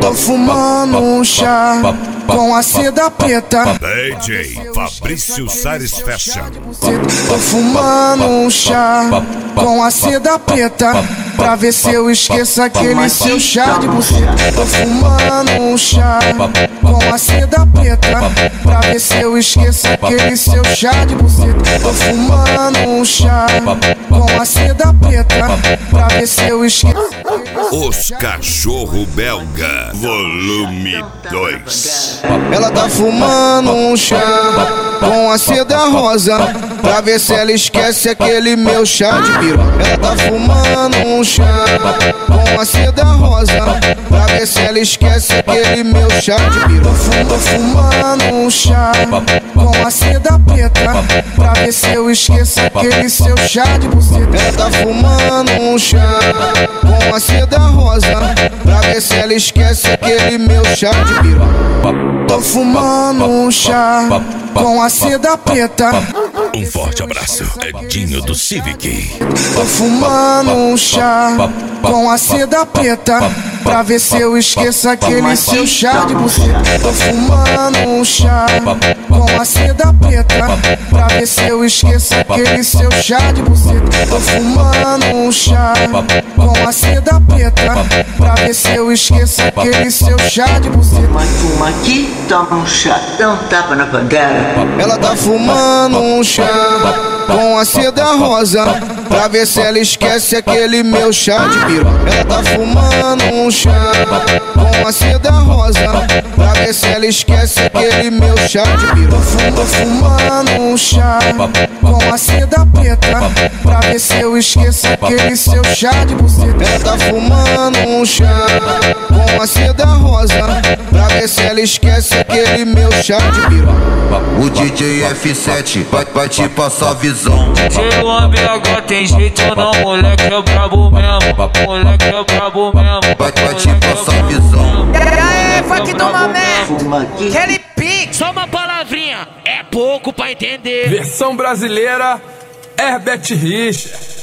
Tô fumando um chá com a seda preta. DJ Fabrício Sares Fashion. Tô fumando um chá com a seda preta, pra ver se eu esqueço aquele seu chá de buceta. Tô fumando um chá com a seda preta, pra ver se eu esqueço aquele seu chá de buceta. Tô fumando um chá com a seda preta, pra ver se eu esqueço. Os Cachorro Belga, volume 2. Ela tá fumando um chá com a seda rosa, pra ver se ela esquece aquele meu chá de piroca. Ela tá fumando um chá com a seda rosa, pra ver se ela esquece aquele meu chá de piroca. Tô fumando um chá com a seda preta, pra ver se eu esqueço aquele seu chá de buceta. Ela tá fumando um chá com a seda rosa, pra ver se ela esquece aquele meu chá de piroca. Tô fumando um chá com a seda preta. Um forte abraço, Edinho do Civic. Tô fumando um chá com a seda preta, pra ver se eu esqueço aquele seu chá de buceta. Tô fumando um chá com a seda preta, pra ver se eu esqueço aquele seu chá de buceta. Tô fumando um chá com a seda preta, pra ver se eu esqueço aquele seu chá de buceta. Fuma aqui, toma um chá, dá um tapa na bandeira. Ela tá fumando um chá com a seda rosa, pra ver se ela esquece aquele meu chá de piroca. Ela tá fumando um chá com a seda rosa, pra ver se ela esquece aquele meu chá de piroca. Tô fumando um chá com a seda preta, pra ver se eu esqueço aquele seu chá de buceta. Ela tá fumando um chá com a seda rosa, pra ver se ela esquece aquele meu chá de piroca. O DJ F7 vai te passar a visão. DJ ABH tem jeito não, moleque é brabo mesmo. Moleque é brabo mesmo. Vai te passar a visão. E aí, funk do momento, aquele pique. Só uma palavrinha, é pouco pra entender. Versão brasileira, Herbert Richards.